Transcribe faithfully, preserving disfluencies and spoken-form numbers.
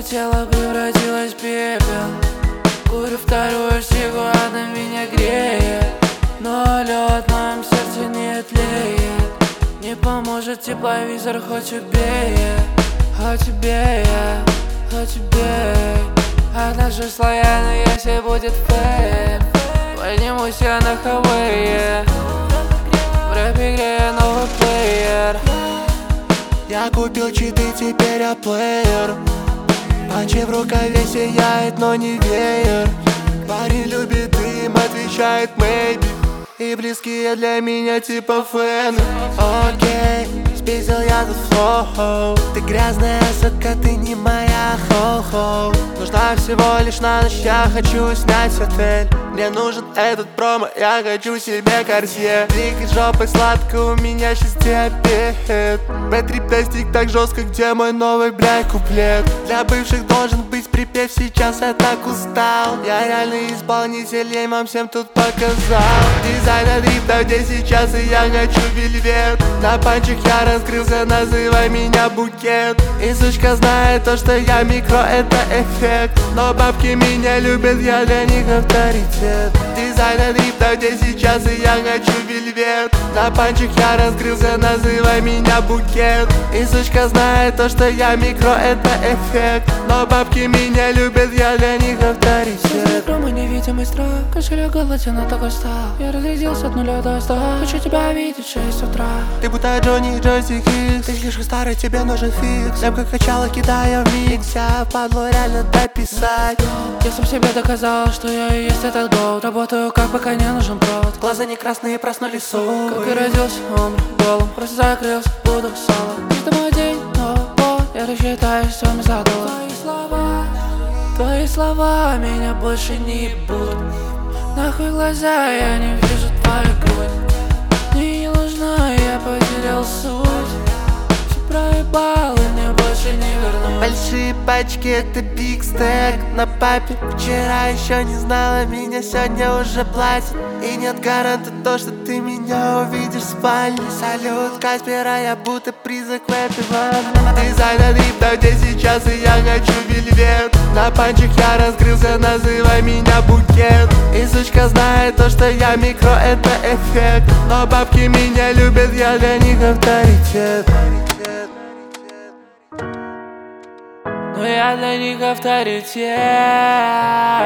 Мое тело превратилось в пепел. Курю вторую сигу, она меня греет, но лед в моем сердце не тлеет. Не поможет тепловизор, хоть убей. Хоть убей, хоть убей. Однажды слояна, если будет фейк, поднимусь я на Хавайи. В рэпе грею новый плеер. Я купил читы, теперь я плеер. Панчи в рукаве сияет, но не веер. Парень любит дым, отвечает maybe. И близкие для меня типа фэны. Окей, спиздил я тут флоу. Ты грязная сука, ты не моя хо-хо. Нужна всего лишь на ночь, я хочу снять отель. Мне нужен этот промо, я хочу себе Карсье. Двигай жопой сладко, у меня сейчас диабет. Б-трип достиг так жестко, где мой новый, блядь, куплет. Для бывших должен быть припев, сейчас я так устал. Я реальный исполнитель, я вам всем тут показал. Дизайнер дрифта, где сейчас, и я хочу вельвет. На панчах я раскрылся, называй меня букет. И сучка знает то, что я микро, это эффект. Но бабки меня любят, я для них авторитет. Дизайнер дрифта, где сейчас, и я хочу вельвет. На панчах я раскрылся, называй меня букет. И сучка знает то, что я микро, это эффект. Но бабки меня любят, я для них авторитет. Мой невидимый страх, кошелек голоден, но такой стал. Я разрядился от нуля до ста. Хочу тебя видеть в шесть утра. Ты будто Джонни Джойстик Икс. Ты слишком старый, тебе нужен фикс. Лепка качала, кидая в микс. Я падло реально дописать. Я сам себе доказал, что я и есть этот голд. Работаю как пока не нужен провод. Глаза не красные, проснулись суммы. Как и родился, умер голым. Просто закрылся, буду соло. Это мой день, но вот я рассчитаюсь с вами за доллар. Твои слова, твои слова меня больше не будут. Нахуй глаза, я не вижу твою грудь. Мне не нужна, я потерял суть. Все проебал, и мне больше не вернуть. Большие пачки, это биг стэк на папе. Вчера еще не знала, меня сегодня уже платят. И нет гаранта то, что ты меня увидишь в спальне. Салют, Каспера, я будто призрак в эпи. Дизайнер дрифта, где сейчас, и я хочу вельвет. На панчах я раскрылся, называй меня букет. И сучка знает то, что я микро, это эффект. Но бабки меня любят, я для них авторитет. Но я для них авторитет.